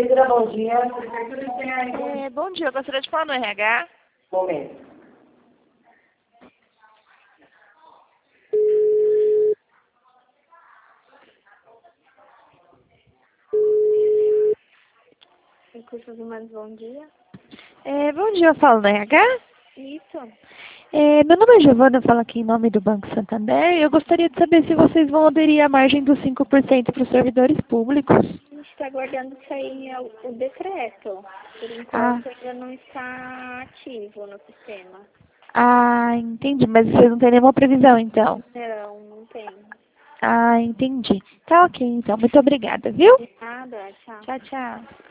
Prefeitura, bom dia. Bom dia, eu gostaria de falar no RH. Momento. Recursos Humanos, bom dia. Bom dia, eu falo no RH. Isso. Meu nome é Giovana, eu falo aqui em nome do Banco Santander e eu gostaria de saber se vocês vão aderir à margem dos 5% para os servidores públicos. A gente está aguardando sair o decreto. Por enquanto ainda não está ativo no sistema. Ah, entendi, mas vocês não têm nenhuma previsão, então? Não tem. Ah, entendi. Tá ok, então. Muito obrigada, viu? Nada, tchau. Tchau, tchau.